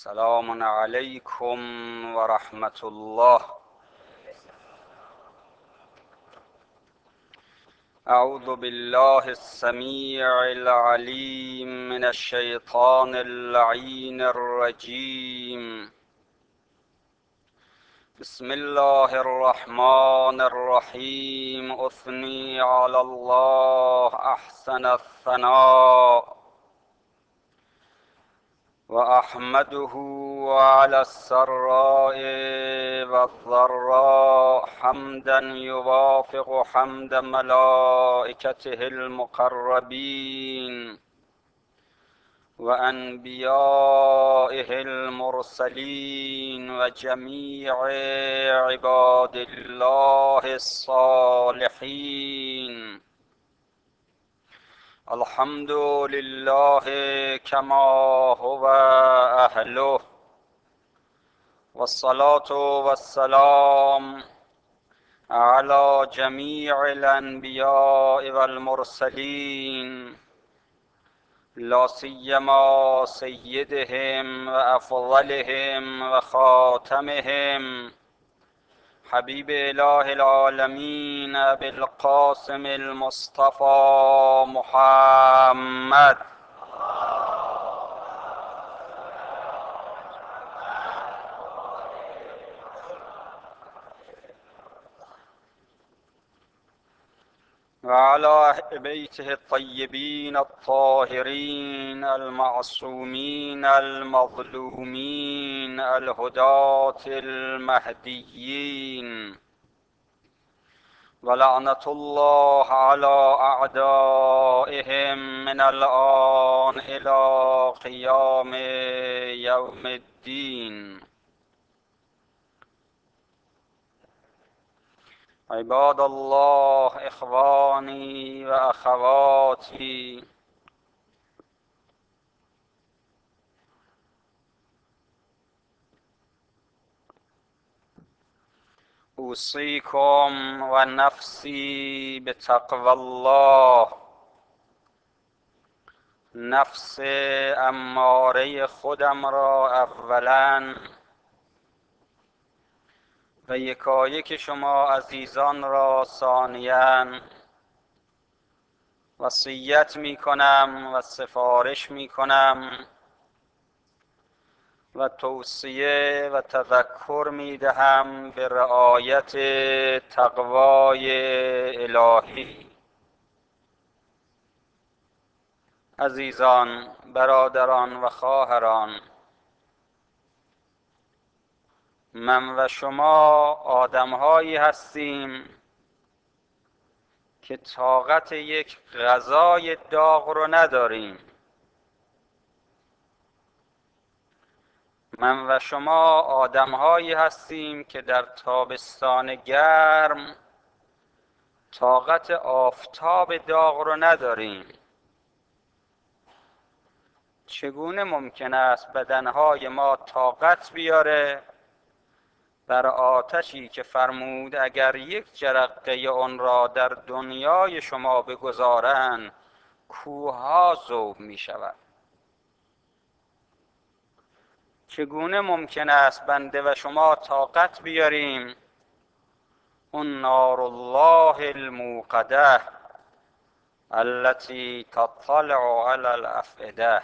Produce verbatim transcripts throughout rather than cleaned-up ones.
سلام علیکم و رحمت الله. اعوذ بالله السمیع العلیم من الشیطان اللعین الرجیم. بسم الله الرحمن الرحیم. اثنی علی الله احسن الثناء و احمده على السراء والضراء حمدا يوافق حمد ملائكته المقربين وأنبيائه المرسلين وجميع عباد الله الصالحين. الحمد لله كما هو أهله، والصلاة والسلام على جميع الأنبياء والمرسلين، لا سيما سيدهم وأفضلهم وخاتمهم حبيب إله العالمين أبي القاسم المصطفى محمد. وعلى أهل بيته الطيبين الطاهرين المعصومين المظلومين الهداة المهديين، ولعنة الله على أعدائهم من الآن إلى قيام يوم الدين. عباد الله، إخواني وأخواتي، أوصيكم ونفسي بتقوى الله. نفس اماره خودم را اولا و یکایک شما عزیزان را ثانیاً وصیت می کنم و سفارش می کنم و توصیه و تذکر می دهم به رعایت تقوای الهی. عزیزان، برادران و خواهران، من و شما آدم‌هایی هستیم که طاقت یک غذای داغ رو نداریم. من و شما آدم‌هایی هستیم که در تابستان گرم طاقت آفتاب داغ رو نداریم. چگونه ممکن است بدنهای ما طاقت بیاره بر آتشی که فرمود اگر یک جرقه اون را در دنیای شما بگذارند کوه‌ها ذوب می شود؟ چگونه ممکن است بنده و شما طاقت بیاریم اون نار الله الموقده التي تطلع على الافئده؟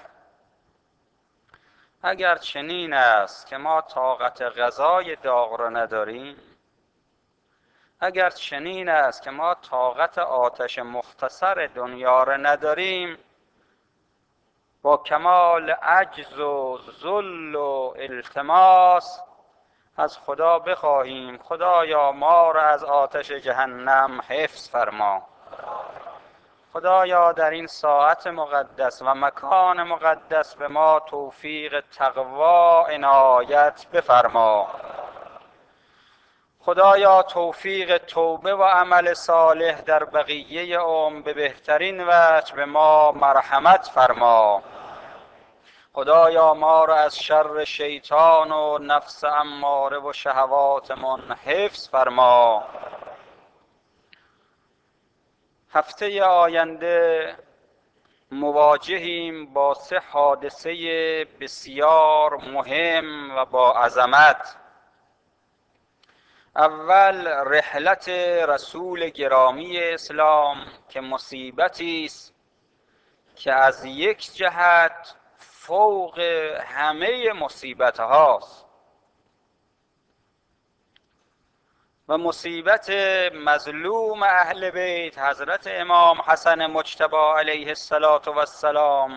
اگر چنین است که ما طاقت غذای داغ را نداریم، اگر چنین است که ما طاقت آتش مختصر دنیا را نداریم، با کمال عجز و ذل و التماس از خدا بخواهیم خدایا ما را از آتش جهنم حفظ فرما. خدایا در این ساعت مقدس و مکان مقدس به ما توفیق تقوا عنایت بفرما. خدایا توفیق توبه و عمل صالح در بقیه عمر به بهترین وجه به ما مرحمت فرما. خدایا ما را از شر شیطان و نفس اماره و شهواتمان حفظ فرما. هفته آینده مواجهیم با سه حادثه بسیار مهم و با عظمت. اول رحلت رسول گرامی اسلام که مصیبتی است که از یک جهت فوق همه مصیبت هاست و مصیبت مظلوم اهل بیت حضرت امام حسن مجتبی علیه السلام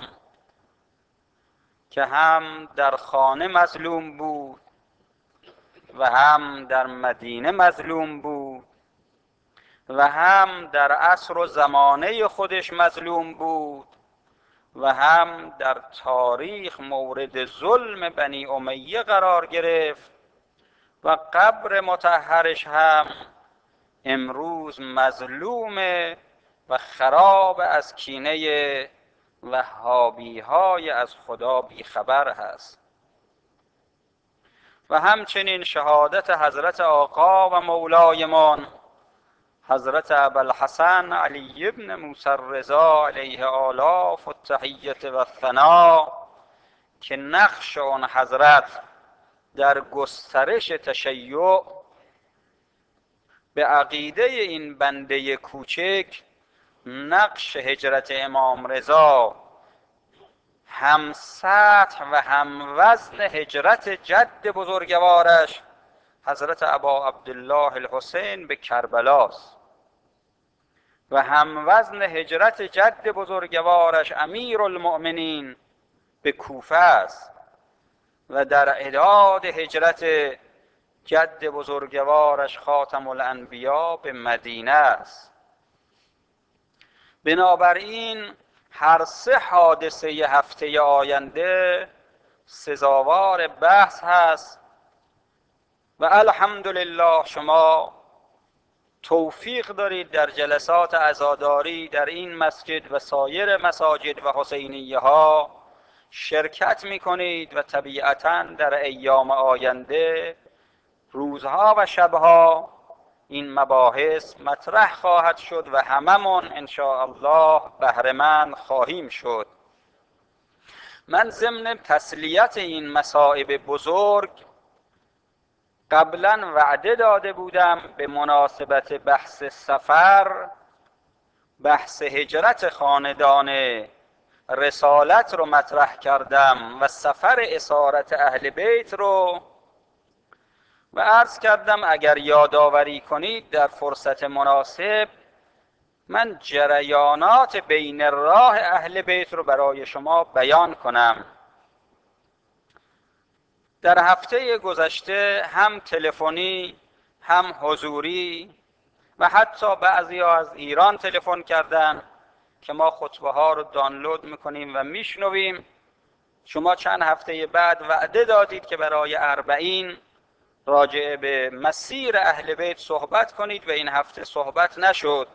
که هم در خانه مظلوم بود و هم در مدینه مظلوم بود و هم در عصر و زمانه خودش مظلوم بود و هم در تاریخ مورد ظلم بنی امیه قرار گرفت و قبر مطهرش هم امروز مظلومه و خراب از کینه وهابی های از خدا بیخبر هست. و همچنین شهادت حضرت آقا و مولایمان حضرت ابوالحسن علی بن موسی الرضا علیه آلاف التحیة و الثنا که نقش آن حضرت در گسترش تشیع به عقیده این بنده کوچک، نقش هجرت امام رضا هم سطح و هم وزن هجرت جد بزرگوارش حضرت ابا عبدالله الحسین به کربلاست و هم وزن هجرت جد بزرگوارش امیر المؤمنین به کوفه است و در اعداد هجرت جد بزرگوارش خاتم الانبیا به مدینه است. بنابراین هر سه حادثه هفته آینده سزاوار بحث هست و الحمدلله شما توفیق دارید در جلسات عزاداری در این مسجد و سایر مساجد و حسینیه ها شرکت می کنید و طبیعتاً در ایام آینده روزها و شبها این مباحث مطرح خواهد شد و هممون ان شاء الله بهره‌مند خواهیم شد. من ضمن تسلیت این مصائب بزرگ قبلا وعده داده بودم به مناسبت بحث سفر، بحث هجرت خاندان رسالت رو مطرح کردم و سفر اسارت اهل بیت رو و عرض کردم اگر یادآوری کنید در فرصت مناسب من جریانات بین راه اهل بیت رو برای شما بیان کنم. در هفته گذشته هم تلفنی هم حضوری و حتی بعضی ها از ایران تلفن کردن که ما خطبه ها رو دانلود میکنیم و میشنویم. شما چند هفته بعد وعده دادید که برای اربعین راجع به مسیر اهل بیت صحبت کنید و این هفته صحبت نشد.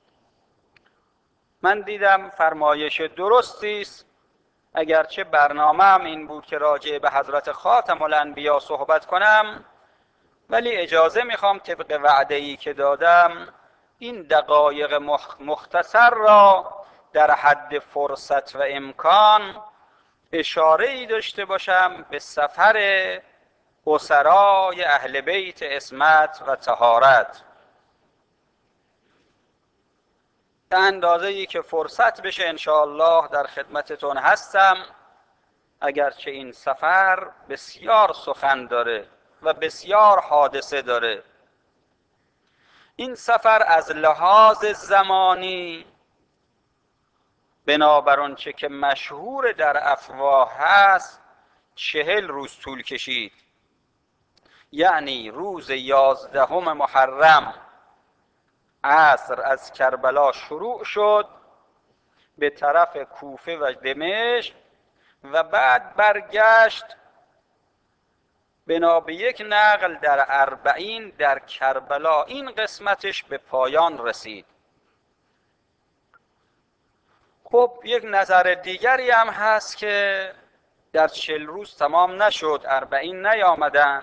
من دیدم فرمایش درستی است، اگرچه برنامه هم این بود که راجع به حضرت خاتم الانبیا صحبت کنم، ولی اجازه میخوام طبق وعده‌ای که دادم این دقایق مختصر را در حد فرصت و امکان اشاره‌ای داشته باشم به سفر اسرای اهل بیت عصمت و طهارت. به اندازه‌ای که فرصت بشه انشاءالله در خدمتتون هستم، اگرچه این سفر بسیار سخن داره و بسیار حادثه داره. این سفر از لحاظ زمانی بنابر آنچه که مشهور در افواه هست چهل روز طول کشید. یعنی روز یازدهم محرم عصر از کربلا شروع شد به طرف کوفه و دمشق و بعد برگشت بنا به یک نقل در اربعین در کربلا این قسمتش به پایان رسید. خب یک نظر دیگری هم هست که در چهل روز تمام نشد، اربعین نیامدن.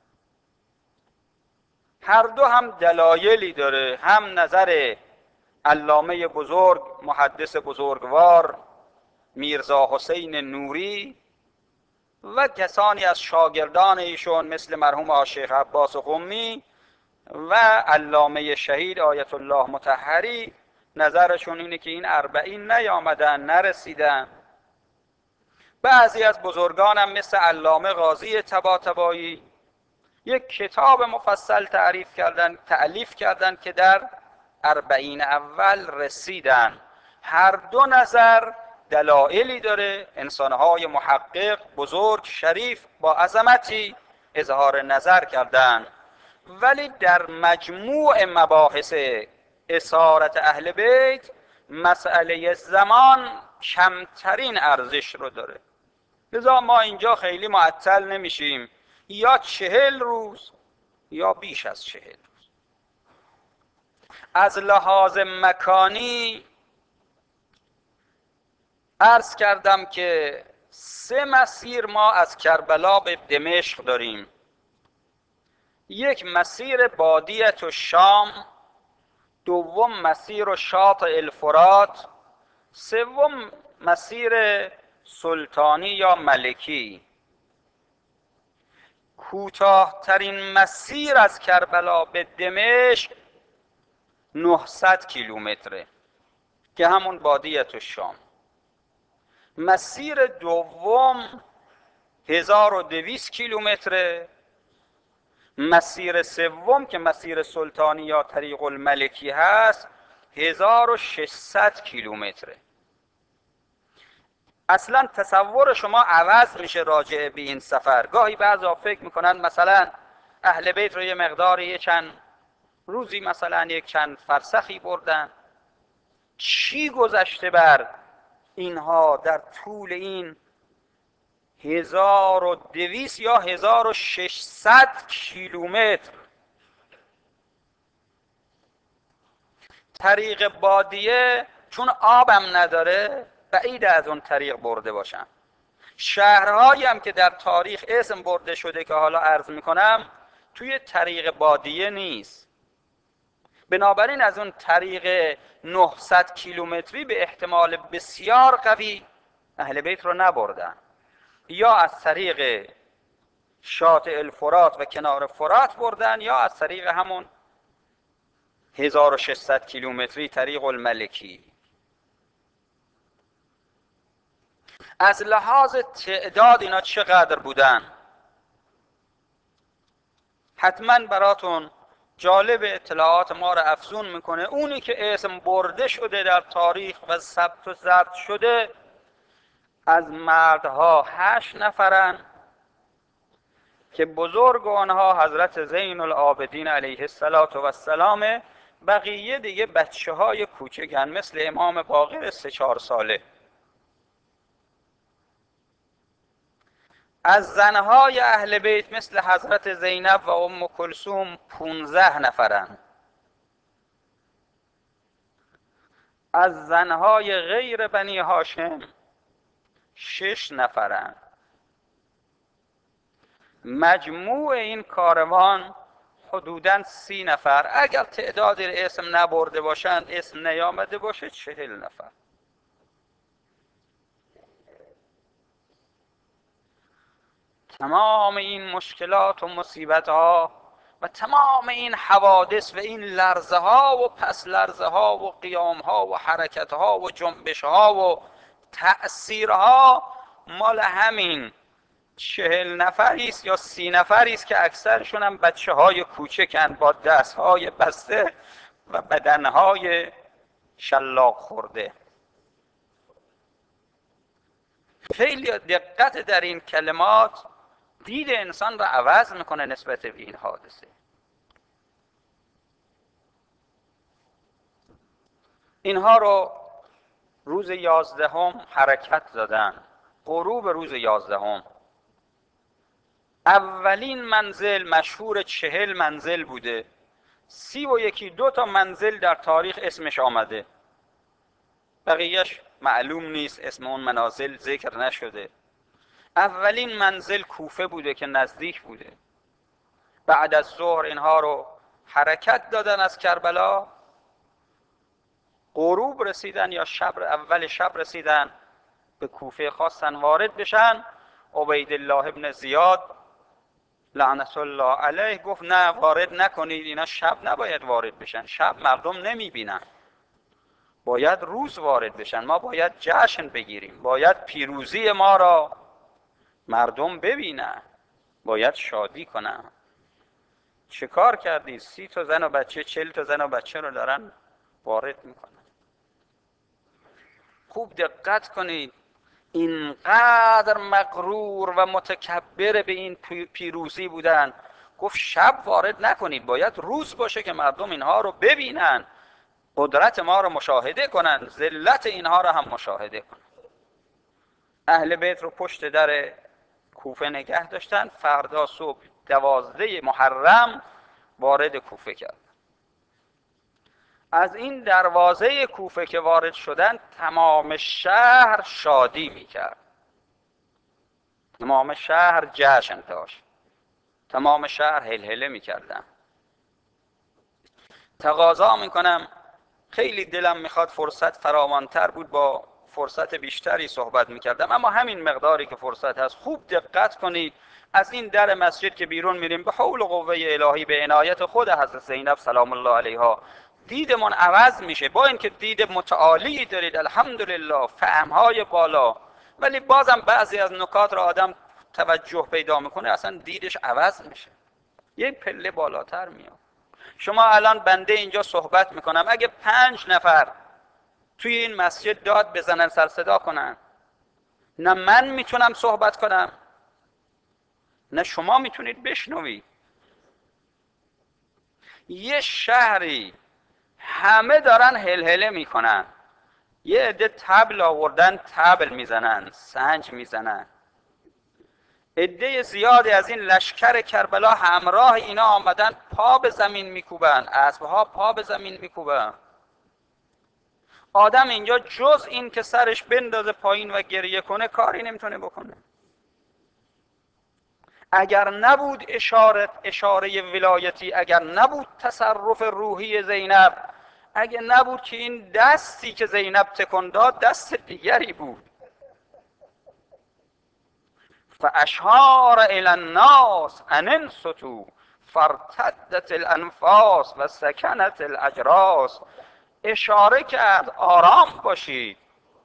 هر دو هم دلایلی داره، هم نظر علامه بزرگ محدث بزرگوار میرزا حسین نوری و کسانی از شاگردان ایشون مثل مرحوم شیخ عباس قمی و علامه شهید آیت الله مطهری نظرشون اینه که این اربعین نیامدن، نرسیدن. بعضی از بزرگانم مثل علامه قاضی طباطبایی یک کتاب مفصل تعریف کردن تألیف کردن که در اربعین اول رسیدن. هر دو نظر دلایلی داره، انسانهای محقق بزرگ شریف با عظمتی اظهار نظر کردن، ولی در مجموع مباحث اسارت اهل بیت مسئله زمان کمترین ارزش رو داره. لذا ما اینجا خیلی معطل نمیشیم، یا چهل روز یا بیش از چهل روز. از لحاظ مکانی عرض کردم که سه مسیر ما از کربلا به دمشق داریم. یک مسیر بادیت و شام، دوم مسیر و شاطئ الفرات، سوم مسیر سلطانی یا ملکی. کوتاه‌ترین مسیر از کربلا به دمشق نهصد کیلومتره که همون بادیت و شام. مسیر دوم هزار و دویست کیلومتره. مسیر سوم که مسیر سلطانی یا طریق الملکی هست هزار و ششصد کیلومتره. اصلا تصور شما عوض میشه راجع به این سفر. گاهی بعضا فکر میکنن مثلا اهل بیت رو یه مقدار یه چند روزی مثلا یک چند فرسخی بردن. چی گذشته بر اینها در طول این هزار و دویست یا هزار و ششصد کیلومتر؟ طریق بادیه چون آبم نداره بعید از اون طریق برده باشن. شهرهایی هم که در تاریخ اسم برده شده که حالا عرض میکنم توی طریق بادیه نیست. بنابراین از اون طریق نهصد کیلومتری به احتمال بسیار قوی اهل بیت رو نبردن، یا از طریق شاطئ الفرات و کنار فرات بردن یا از طریق همون هزار و ششصد کیلومتری طریق الملکی. از لحاظ تعداد اینا چقدر بودن؟ حتما براتون جالب اطلاعات ما رو افزون میکنه. اونی که اسم برده شده در تاریخ و ثبت و ضبط شده از مردها هشت نفرن که بزرگ آنها حضرت زین العابدین علیه السلام. بقیه دیگه بچه های کوچکن مثل امام باقر سه چهار ساله. از زنهای اهل بیت مثل حضرت زینب و ام کلثوم پونزده نفرن. از زنهای غیر بنی هاشم شش نفرن. مجموع این کاروان حدوداً سی نفر. اگر تعداد اسم نبرده باشن، اسم نیامده باشه، چهل نفر. تمام این مشکلات و مصیبت ها و تمام این حوادث و این لرزه ها و پس لرزه ها و قیام ها و حرکت ها و جنبش ها و تأثیر ها مال همین چهل نفری است یا سی نفری است که اکثرشون هم بچه های کوچکن با دست های بسته و بدن های شلاق خورده. خیلی دقت در این کلمات دید انسان را عوض میکنه نسبت به این حادثه. اینها رو روز یازدهم حرکت دادن. غروب روز یازدهم اولین منزل مشهور چهل منزل بوده. سی و یکی دو تا منزل در تاریخ اسمش آمده، بقیهش معلوم نیست، اسم اون منازل ذکر نشده. اولین منزل کوفه بوده که نزدیک بوده. بعد از ظهر اینها رو حرکت دادن از کربلا. غروب رسیدن یا شب اول شب رسیدن به کوفه خواستن وارد بشن. عبیدالله ابن زیاد لعنت الله علیه گفت نه وارد نکنید، اینا شب نباید وارد بشن، شب مردم نمیبینن، باید روز وارد بشن، ما باید جشن بگیریم، باید پیروزی ما را مردم ببینن، باید شادی کنن. چه کار کردی؟ سی تا زن و بچه، چل تا زن و بچه رو دارن وارد میکنن. خوب دقت کنید، اینقدر مغرور و متکبر به این پیروزی بودن، گفت شب وارد نکنید، باید روز باشه که مردم اینها رو ببینن، قدرت ما رو مشاهده کنن، ذلت اینها رو هم مشاهده کنن. اهل بیت رو پشت در کوفه نگه داشتن. فردا صبح دوازده محرم وارد کوفه کرد. از این دروازه کوفه که وارد شدن تمام شهر شادی میکرد، تمام شهر جشن داشت، تمام شهر هلهله میکردن. تقاضا میکنم، خیلی دلم میخواد فرصت فراوانتر بود با فرصت بیشتری صحبت میکردم، اما همین مقداری که فرصت هست خوب دقت کنید. از این در مسجد که بیرون میریم به حول و قوه الهی به عنایت خود حضرت زینب سلام الله علیها دیدمون عوض میشه. با اینکه دید متعالی دارید الحمدلله، فهمهای بالا، ولی بازم بعضی از نکات را آدم توجه پیدا میکنه اصلا دیدش عوض میشه، یه پله بالاتر میاد. شما الان بنده اینجا صحبت میکنم، اگه پنج نفر توی این مسجد داد بزنن سر صدا کنن، نه من میتونم صحبت کنم نه شما میتونید بشنوید. یه شهری همه دارن هلهله میکنن، یه عده طبل آوردن طبل میزنن، سنج میزنن، عده زیادی از این لشکر کربلا همراه اینا آمدن پا به زمین میکوبن، اسبها پا به زمین میکوبن. آدم اینجا جز این که سرش بندازه پایین و گریه کنه کاری نمیتونه بکنه. اگر نبود اشاره اشاره ولایتی، اگر نبود تصرف روحی زینب، اگر نبود که این دستی که زینب تکون داد دست دیگری بود. فاشار الی الناس ان انصتوا فارتدت الانفاس و سکنت الاجراس. اشاره کرد آرام باشید.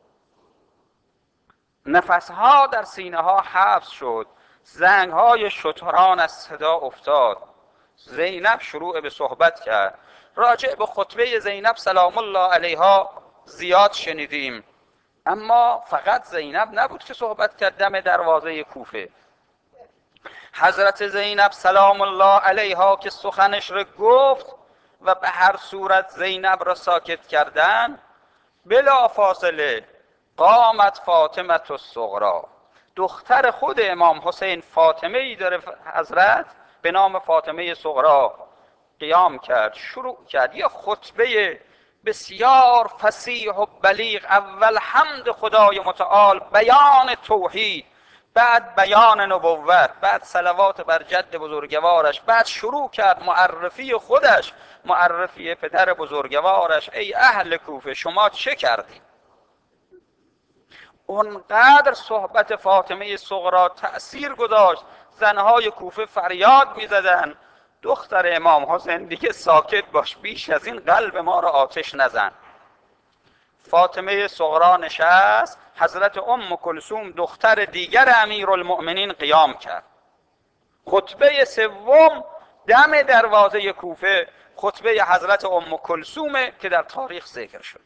نفسها در سینه ها حبس شد، زنگ های شتران از صدا افتاد. زینب شروع به صحبت کرد. راجع به خطبه زینب سلام الله علیها زیاد شنیدیم، اما فقط زینب نبود که صحبت کرد. دم دروازه کوفه حضرت زینب سلام الله علیها که سخنش را گفت و به هر صورت زینب را ساکت کردن، بلا فاصله قامت فاطمه الصغرا، دختر خود امام حسین فاطمه ای داره حضرت به نام فاطمه صغرا، قیام کرد، شروع کرد یه خطبه بسیار فصیح و بلیغ. اول حمد خدای متعال، بیان توحید، بعد بیان نبوت، بعد صلوات بر جد بزرگوارش، بعد شروع کرد معرفی خودش، معرفی پدر بزرگوارش. ای اهل کوفه شما چه کردید؟ اونقدر صحبت فاطمه صغرا تأثیر گذاشت، زنهای کوفه فریاد میزدن دختر امام حسین دیگه ساکت باش، بیش از این قلب ما را آتش نزن. فاطمه صغرا نشست، حضرت ام کلثوم دختر دیگر امیرالمؤمنین قیام کرد. خطبه سوم دم دروازه کوفه خطبه حضرت ام کلثومه که در تاریخ ذکر شده.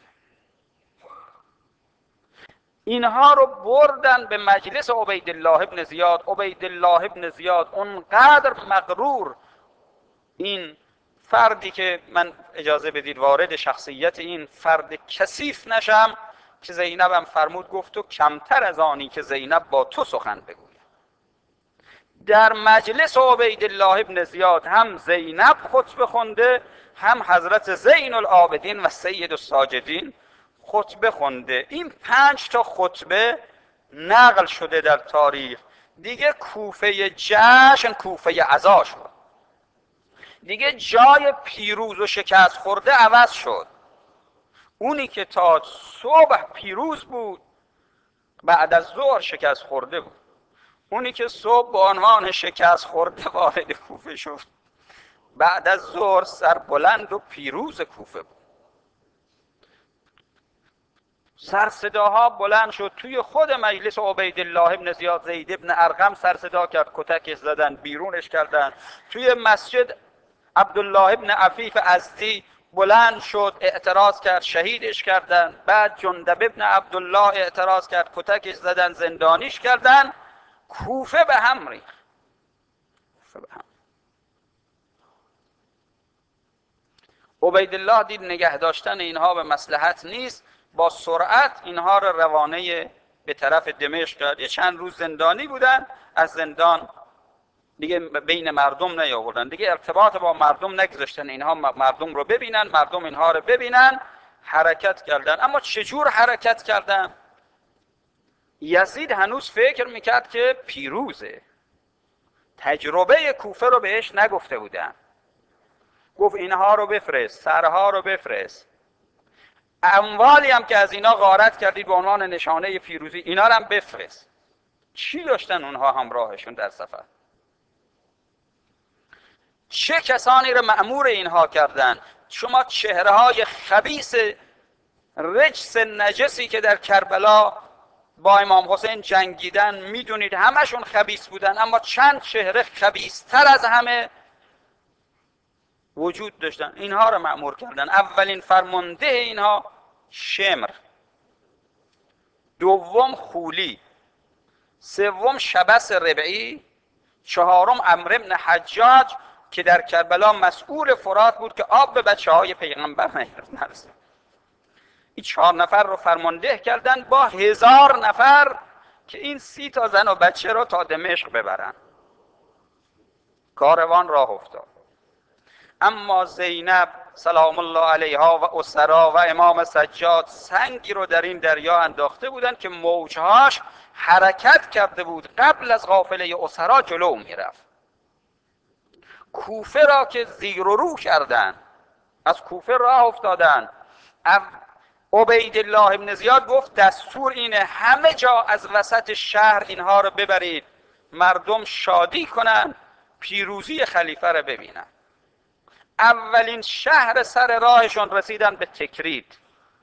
اینها رو بردن به مجلس عبیدالله ابن زیاد. عبیدالله ابن زیاد اونقدر مغرور، این فردی که من اجازه بدید وارد شخصیت این فرد کثیف نشم، که زینبم فرمود گفت تو کمتر از آنی که زینب با تو سخن بگوید. در مجلس عبیدالله ابن زیاد هم زینب خطبه خونده، هم حضرت زین العابدین و سید الساجدین خطبه خونده. این پنج تا خطبه نقل شده در تاریخ. دیگه کوفه جشن کوفه عزا شد، دیگه جای پیروز و شکست خورده عوض شد. اونی که تا صبح پیروز بود بعد از ظهر شکست خورده بود. اونی که صبح به عنوان شکست خورده وارد کوفه شد، بعد از ظهر سربلند و پیروز کوفه بود. سر صداها بلند شد. توی خود مجلس عبیدالله ابن زیاد زید ابن ارقم سر صدا کرد، کتکش زدن، بیرونش کردن. توی مسجد عبدالله ابن عفیف ازدی بلند شد، اعتراض کرد، شهیدش کردن. بعد جندب ابن عبدالله اعتراض کرد، کتکش زدن، زندانیش کردن. کوفه به هم ریخت. کوفه به هم. عبیدالله دید نگه داشتن اینها به مصلحت نیست، با سرعت اینها را روانه به طرف دمشق کرد. یه چند روز زندانی بودن، از زندان دیگه بین مردم نیاوردن، دیگه ارتباط با مردم نگذاشتن، اینها مردم رو ببینن، مردم اینها رو ببینن. حرکت کردن. اما چجور حرکت کردن؟ یزید هنوز فکر میکرد که پیروزه. تجربه کوفه رو بهش نگفته بودن. گفت اینها رو بفرست، سرها رو بفرست، اموالی هم که از اینا غارت کردید به عنوان نشانه پیروزی اینا رو هم بفرست. چی داشتن اونها همراهشون در سفر؟ چه کسانی رو مأمور اینها کردن؟ شما چهره های خبیث رجس نجسی که در کربلا با امام حسین جنگیدن میدونید، همشون خبیث بودن، اما چند چهره خبیث‌تر از همه وجود داشتن. اینها رو مأمور کردن. اولین فرمانده اینها شمر، دوم خولی، سوم شبس ربعی، چهارم عمرو بن حجاج که در کربلا مسئول فرات بود که آب به بچه های پیغمبر نرسید. این چهار نفر رو فرمانده کردن با هزار نفر که این سی تا زن و بچه رو تا دمشق ببرن. کاروان راه افتاد. اما زینب سلام الله علیها و اسرا و امام سجاد سنگی رو در این دریا انداخته بودند که موجهاش حرکت کرده بود، قبل از قافله اسرا جلو میرفت. کوفه را که زیر و رو کردن، از کوفه راه افتادن. عبیدالله ابن زیاد گفت دستور اینه همه جا از وسط شهر اینها رو ببرید، مردم شادی کنن، پیروزی خلیفه رو ببینن. اولین شهر سر راهشون رسیدن به تکرید.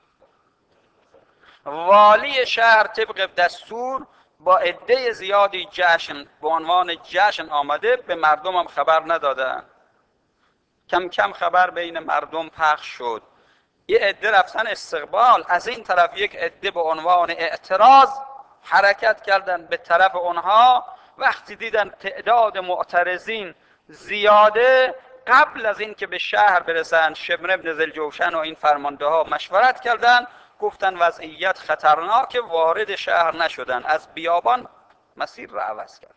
والی شهر طبق دستور با عده زیادی جشن به عنوان جشن آمده، به مردم هم خبر ندادن. کم کم خبر بین مردم پخش شد. یه عده رفتن استقبال، از این طرف یک عده به عنوان اعتراض حرکت کردن به طرف اونها. وقتی دیدن تعداد معترضین زیاده، قبل از این که به شهر برسن شمر بن ذوالجوشن و این فرمانده ها مشورت کردن، گفتن وضعیت خطرناک، وارد شهر نشدن، از بیابان مسیر را عوض کردن.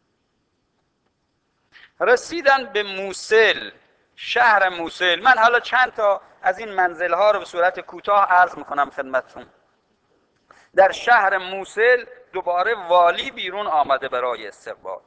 رسیدن به موصل، شهر موصل. من حالا چند تا از این منزل ها رو به صورت کوتاه عرض میکنم خدمتتون. در شهر موصل دوباره والی بیرون آمده برای استقبال.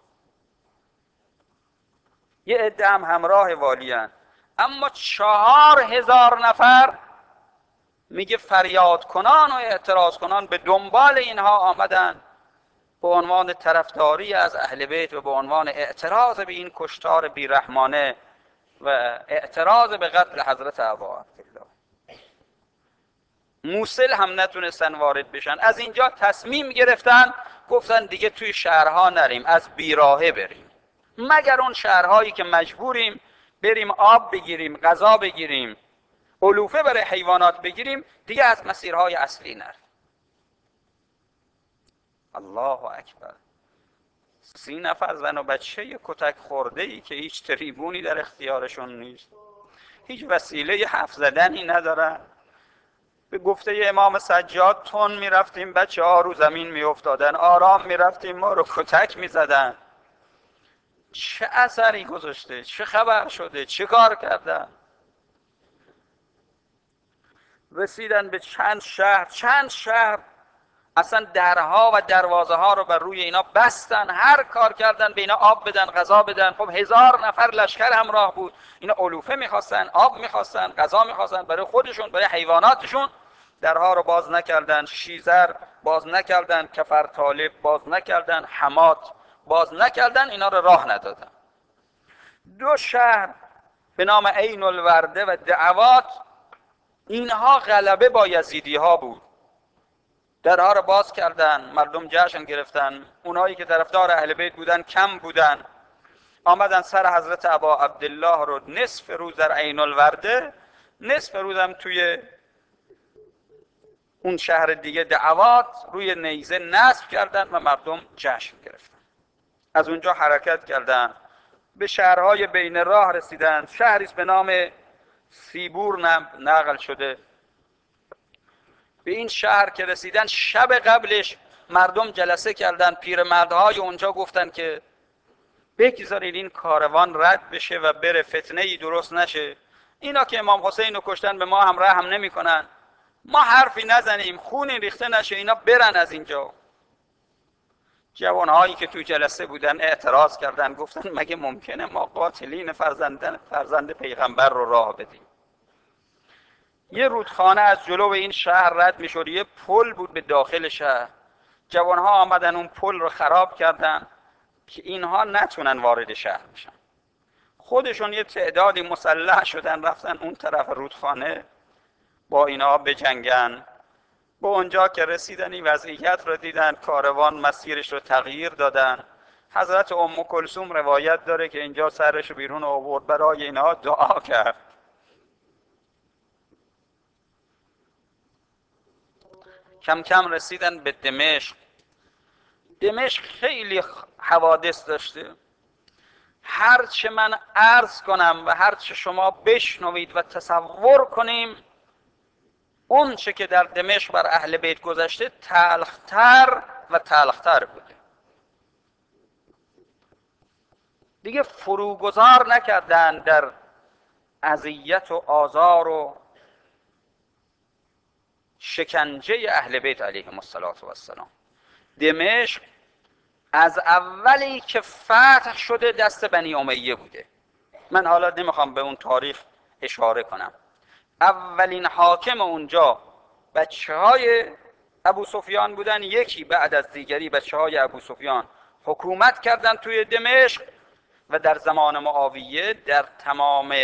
یه عده هم همراه والی هن. اما چهار هزار نفر میگه فریاد کنان و اعتراض کنان به دنبال اینها آمدن به عنوان طرفداری از اهل بیت و به عنوان اعتراض به این کشتار بیرحمانه و اعتراض به قتل حضرت ابا عبدالله. موصل هم نتونستن وارد بشن. از اینجا تصمیم گرفتن، گفتن دیگه توی شهرها نریم، از بیراهه بریم، مگر اون شهرهایی که مجبوریم بریم آب بگیریم، غذا بگیریم، علوفه برای حیوانات بگیریم، دیگه از مسیرهای اصلی نریم. الله اکبر. سی نفر زن و بچه ی کتک خورده ای که هیچ تریبونی در اختیارشون نیست، هیچ وسیله حرف زدنی ندارن. به گفته امام سجاد تون میرفتیم بچه ها رو زمین میافتادن، آرام میرفتیم ما رو کتک میزدن. چه اثری گذاشته؟ چه خبر شده؟ چه کار کردن؟ رسیدن به چند شهر. چند شهر اصلا درها و دروازه ها رو بر روی اینا بستن، هر کار کردن به اینا آب بدن، غذا بدن. خب هزار نفر لشکر همراه بود، اینا علوفه میخواستن، آب میخواستن، غذا میخواستن برای خودشون، برای حیواناتشون. درها رو باز نکردن، شیزر باز نکردن، کفر طالب باز نکردن، حمات باز نکردن، اینا رو راه ندادن. دو شهر به نام عین الورده و دعوات، اینها غلبه با یزیدی ها بود. درها رو باز کردن، مردم جشن گرفتن، اونایی که طرفدار اهل بیت بودن کم بودن، آمدن سر حضرت ابا عبدالله رو نصف روز در عین الورده، نصف روزم توی اون شهر دیگه دعوات روی نیزه نصب کردن و مردم جشن گرفتن. از اونجا حرکت کردن، به شهرهای بین راه رسیدن. شهری به نام سیبور نقل شده. به این شهر که رسیدن، شب قبلش مردم جلسه کردن، پیرمردهای اونجا گفتن که بگذارید این کاروان رد بشه و بره، فتنه ای درست نشه. اینا که امام حسین رو کشتن به ما هم رحم نمی کنن، ما حرفی نزنیم، خونی ریخته نشه، اینا برن از اینجا. جوانهایی که تو جلسه بودن اعتراض کردن، گفتن مگه ممکنه ما قاتلین فرزندن فرزند پیغمبر رو راه بدیم؟ یه رودخانه از جلو این شهر رد میشد، یه پل بود به داخل شهر. جوانها آمدن اون پل رو خراب کردن که اینها نتونن وارد شهر بشن. خودشون یه تعدادی مسلح شدن، رفتن اون طرف رودخانه با اینا بجنگن. با اونجا که رسیدن این وضعیت رو دیدن، کاروان مسیرش رو تغییر دادن. حضرت ام کلثوم روایت داره که اینجا سرش رو بیرون آورد، برای اینا دعا کرد. کم کم رسیدن به دمشق. دمشق خیلی حوادث داشته. هر چه من عرض کنم و هر چه شما بشنوید و تصور کنیم، اون چه که در دمشق بر اهل بیت گذشته تلختر و تلختر بوده. دیگه فروگذار نکردن در اذیت و آزار و شکنجه اهل بیت علیهم السلام. دمشق از اولی که فتح شده دست بنی امیه بوده. من حالا نمیخوام به اون تاریخ اشاره کنم. اولین حاکم اونجا بچه های ابو سفیان بودن، یکی بعد از دیگری بچه های ابو سفیان حکومت کردن توی دمشق و در زمان معاویه در تمام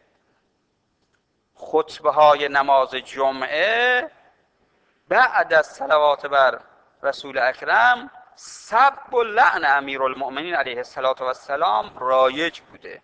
خطبه های نماز جمعه بعد از صلوات بر رسول اکرم سب و لعن امیرالمؤمنین علیه السلام رایج بوده.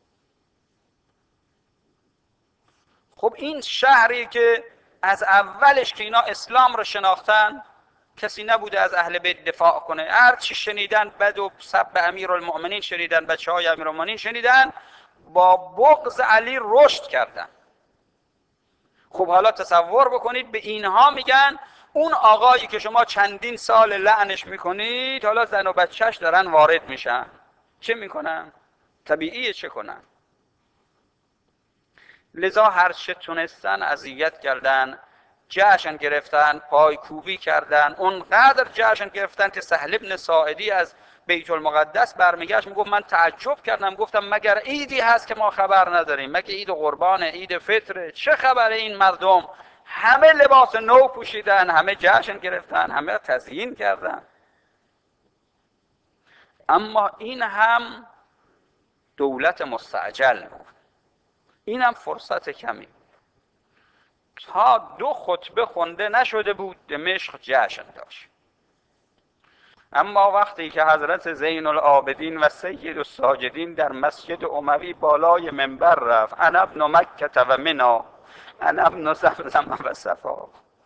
خب این شهری که از اولش که اینا اسلام رو شناختن کسی نبوده از اهل بیت دفاع کنه، هر چی شنیدن بد و سب امیرالمؤمنین شنیدن، بچه های امیرالمؤمنین شنیدن، با بغض علی رشد کردن. خب حالا تصور بکنید به اینها میگن اون آقایی که شما چندین سال لعنش میکنید حالا زن و بچهش دارن وارد میشن، چه میکنن؟ طبیعیه چه کنن؟ لذا هر چه تونستن اذیت کردن، جشن گرفتن، پایکوبی کردن. اونقدر جشن گرفتن که سهل بن ساعدی از بیت المقدس برمیگشت میگفت من تعجب کردم، گفتم مگر عیدی هست که ما خبر نداریم؟ مگه عید قربان، عید فطر، چه خبره این مردم؟ همه لباس نو پوشیدن، همه جشن گرفتن، همه تزیین کردن. اما این هم دولت مستعجل بود، این هم فرصت کمی. تا دو خطبه خونده نشده بود دمشق جشن داشت. اما وقتی که حضرت زین العابدین و سید الساجدین در مسجد اموی بالای منبر رفت، انا ابن مکه و منا، انا ابن زمزم و صفا،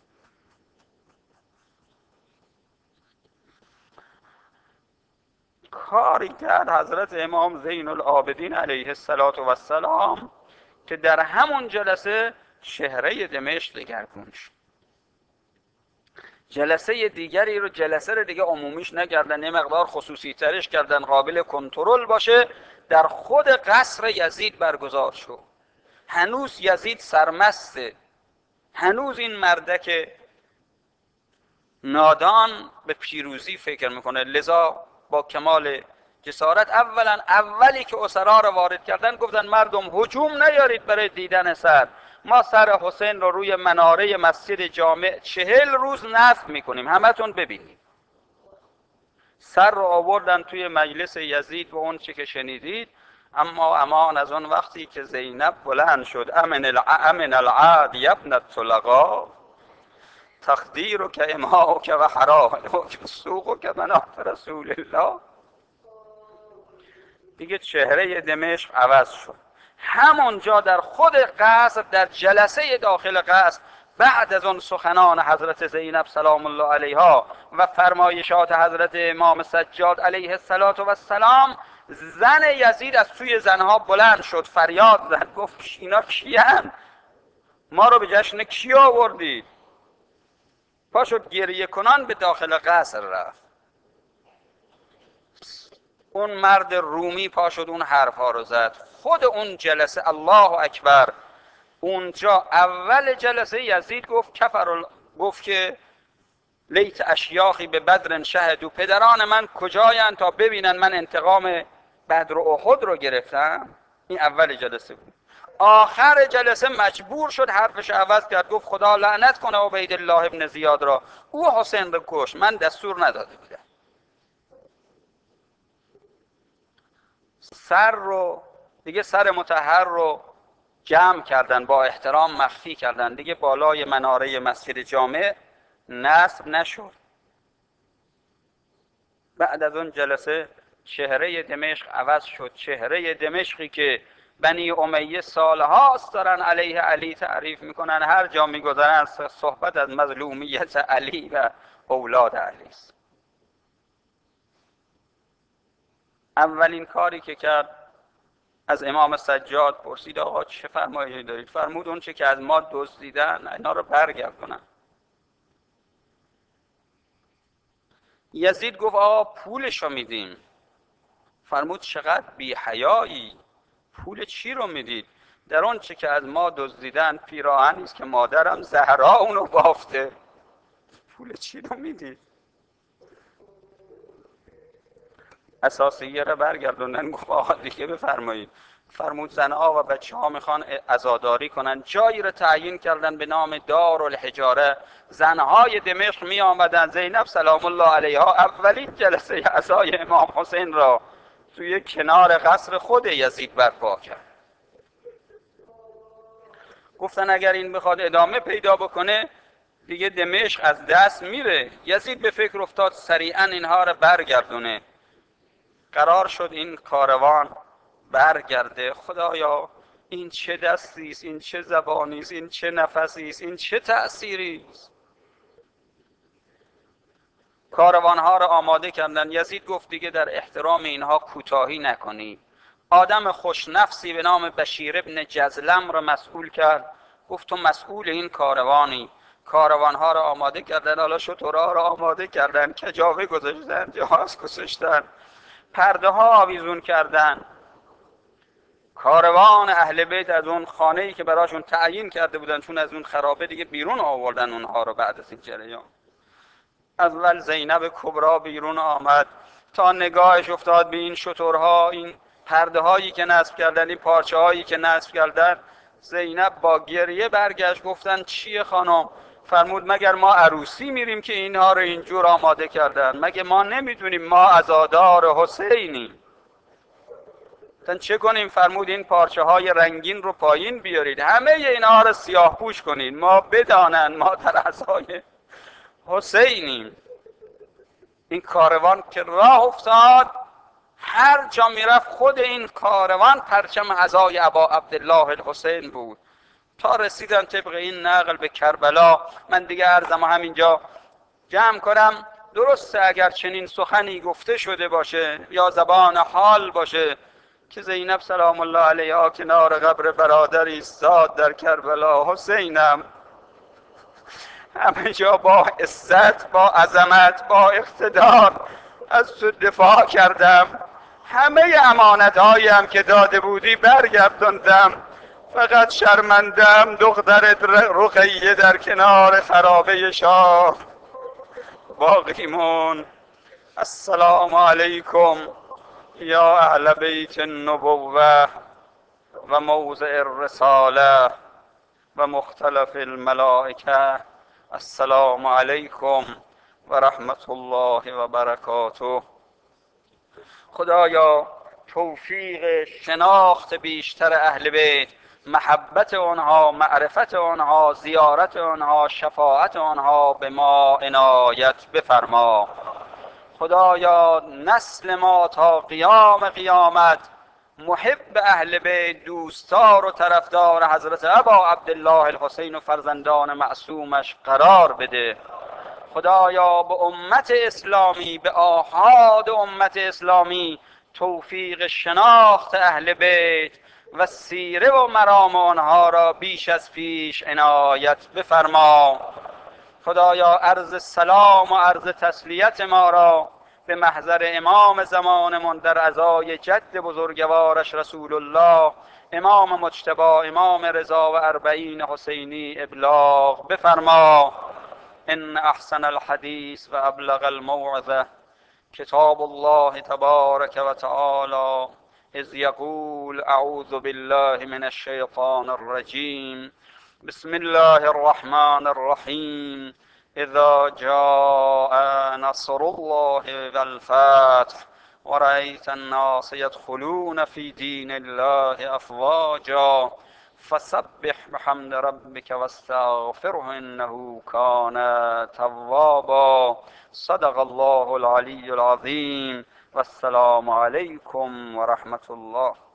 کاری کرد حضرت امام زین العابدین علیه السلام که در همون جلسه چهره دمشق دگرگون شد. جلسه دیگری رو جلسه رو دیگه عمومیش نکردن، یه مقدار خصوصی ترش کردن، قابل کنترل باشه. در خود قصر یزید برگزار شد. هنوز یزید سرمسته، هنوز این مردک نادان به پیروزی فکر میکنه. لذا با کمال جسارت اولا اولی که اسرا رو وارد کردن گفتن مردم هجوم نیارید برای دیدن سر، ما سر حسین رو روی مناره مسجد جامع چهل روز نصب میکنیم، همتون ببینید. سر رو آوردن توی مجلس یزید و اون چی که شنیدید. اما امان از اون وقتی که زینب بلند شد، امن الامن العاد یبن الطلقا تقدیر که امها که و حرام که سوق که بنات رسول الله. دیگه چهره دمشق عوض شد. همونجا در خود قصر، در جلسه داخل قصر، بعد از اون سخنان حضرت زینب سلام الله علیها و فرمایشات حضرت امام سجاد علیه السلام، زن یزید از توی زنها بلند شد، فریاد زد، گفت اینا کیان؟ ما رو به جشن کی آوردید؟ پا شد گریه کنان به داخل قصر رفت. اون مرد رومی پا شد اون حرفها رو زد. خود اون جلسه، الله اکبر، اونجا اول جلسه یزید گفت کفر، گفت که لیت اشیاخی به بدر شهدو، پدران من کجایند تا ببینن من انتقام بدر و احد رو گرفتم. این اول جلسه بود. آخر جلسه مجبور شد حرفش عوض کرد، گفت خدا لعنت کنه عبید الله ابن زیاد را، او حسین رو کش، من دستور نداده بودم. سر رو دیگه، سر مطهر رو جمع کردن، با احترام مخفی کردن، دیگه بالای مناره مسجد جامع نصب نشد. بعد از اون جلسه چهره دمشق عوض شد. چهره دمشقی که بنی امیه سالهاست دارن علیه علی تعریف میکنن، هر جا میگذرن صحبت از مظلومیت علی و اولاد علی است. اولین کاری که کرد، از امام سجاد پرسید آقا چه فرمایشی دارید؟ فرمود اون چه که از ما دزدیدن اینا رو برگردونن. یزید گفت آقا پولشو میدیم. فرمود چقدر بی حیایی، پول چی رو میدید؟ در اون چه که از ما دزدیدن پیراهنی است که مادرم زهرا اونو بافته، پول چی رو میدید؟ اساسیه رو برگردوندن. گفت آقا دیگه بفرمایید. فرمود زنها و بچه ها میخوان عزاداری کنن. جایی رو تعیین کردن به نام دار الحجاره. زنهای دمشق می آمدن. زینب سلام الله علیها اولین جلسه عزای امام حسین را توی کنار قصر خود یزید برپا کرد. گفتن اگر این بخواد ادامه پیدا بکنه دیگه دمشق از دست میره. یزید به فکر افتاد سریعا اینها رو برگردونه. قرار شد این کاروان برگرده. خدایا این چه دستی است، این چه زبانی است، این چه نفسی است، این چه تأثیری است. کاروانها را آماده کردن. یزید گفت دیگه در احترام اینها کوتاهی نکنی. آدم خوشنفسی به نام بشیر ابن جزلم را مسئول کرد. گفت تو مسئول این کاروانی. کاروانها را آماده کردن. حالا شترها را آماده کردن، کجاوه گذاشتن، جهاز گذاشتن، پرده ها آویزون کردن. کاروان اهل بیت از اون خانه‌ای که براشون تعیین کرده بودن، چون از اون خرابه دیگه بیرون آوردن اونها رو. بعد از این جریان اول زینب کبرا بیرون آمد تا نگاهش افتاد به این شترها، این پرده هایی که نصب کردن، این پارچه هایی که نصب کردن. زینب با گریه برگشت. گفتن چیه خانم؟ فرمود مگر ما عروسی میریم که اینها رو اینجور آماده کردن؟ مگه ما نمیدونیم ما عزادار حسینیم؟ تن چه کنیم؟ فرمود این پارچه های رنگین رو پایین بیارید، همه اینها رو سیاه پوش کنید، ما بدانن ما در عزای حسینیم. این کاروان که راه افتاد، هر جا میرفت خود این کاروان پرچم عزای ابا عبدالله الحسین بود، تا رسیدن طبق این نقل به کربلا. من دیگه عرضم همینجا جمع کنم. درسته اگر چنین سخنی گفته شده باشه یا زبان حال باشه که زینب سلام الله علیها کنار قبر برادری ایستاد در کربلا، حسینم همه جا با عزت، با عظمت، با اقتدار از تو دفاع کردم، همه امانت هایم که داده بودی برگرداندم، فقط شرمندم دخترت رقیه در کنار خرابه شاه باقی مون. السلام علیکم یا اهل بیت النبوه و موضع الرساله و مختلف الملائکه. السلام علیکم و رحمت الله و برکاته. خدایا توفیق شناخت بیشتر اهل بیت، محبت آنها، معرفت آنها، زیارت آنها، شفاعت آنها به ما عنایت بفرما. خدایا نسل ما تا قیام قیامت محب اهل بیت، دوستدار و طرفدار حضرت ابا عبدالله الحسین و فرزندان معصومش قرار بده. خدایا به امت اسلامی، به آحاد امت اسلامی توفیق شناخت اهل بیت و سیره و مرام آنها را بیش از پیش عنایت بفرما. خدایا عرض سلام و عرض تسلیت ما را به محضر امام زمانمون در عزای جد بزرگوارش رسول الله امام مجتبی امام رضا و اربعین حسینی ابلاغ بفرما. ان احسن الحدیث و ابلغ الموعظه کتاب الله تبارک و تعالی اذ یقول اعوذ بالله من الشیطان الرجیم بسم الله الرحمن الرحیم اذا جاء نصر الله والفتح ورأيت الناس يدخلون في دين الله أفواجا فسبح بحمد ربك واستغفره إنه كان توابا. صدق الله العلي العظيم والسلام عليكم ورحمة الله.